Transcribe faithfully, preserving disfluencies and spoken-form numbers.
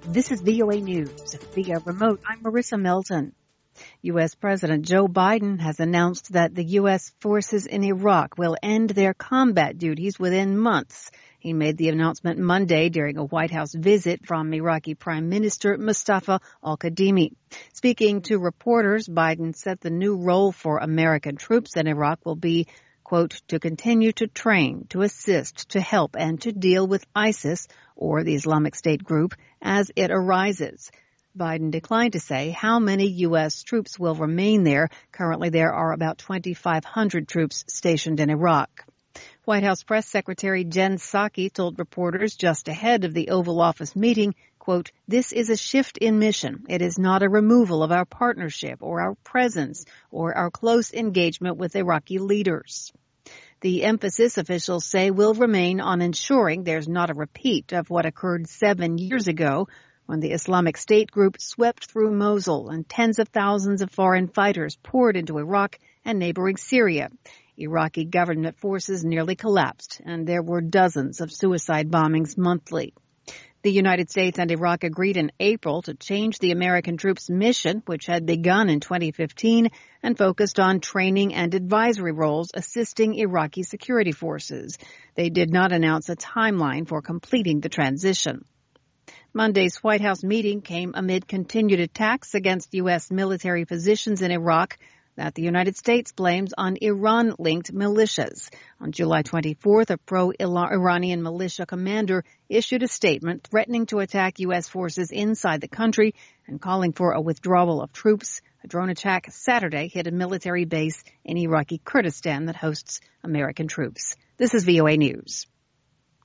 This is V O A News. Via remote, I'm Marissa Melton. U S. President Joe Biden has announced that the U S forces in Iraq will end their combat duties within months. He made the announcement Monday during a White House visit from Iraqi Prime Minister Mustafa al-Kadhimi. Speaking to reporters, Biden said the new role for American troops in Iraq will be, quote, to continue to train, to assist, to help, and to deal with ISIS, or the Islamic State group, as it arises. Biden declined to say how many U S troops will remain there. Currently, there are about twenty-five hundred troops stationed in Iraq. White House Press Secretary Jen Psaki told reporters just ahead of the Oval Office meeting, quote, this is a shift in mission. It is not a removal of our partnership or our presence or our close engagement with Iraqi leaders. The emphasis, officials say, will remain on ensuring there's not a repeat of what occurred seven years ago when the Islamic State group swept through Mosul and tens of thousands of foreign fighters poured into Iraq and neighboring Syria. Iraqi government forces nearly collapsed, and there were dozens of suicide bombings monthly. The United States and Iraq agreed in April to change the American troops' mission, which had begun in twenty fifteen and focused on training and advisory roles assisting Iraqi security forces. They did not announce a timeline for completing the transition. Monday's White House meeting came amid continued attacks against U S military positions in Iraq that the United States blames on Iran-linked militias. On July twenty-fourth, a pro-Iranian militia commander issued a statement threatening to attack U S forces inside the country and calling for a withdrawal of troops. A drone attack Saturday hit a military base in Iraqi Kurdistan that hosts American troops. This is V O A News.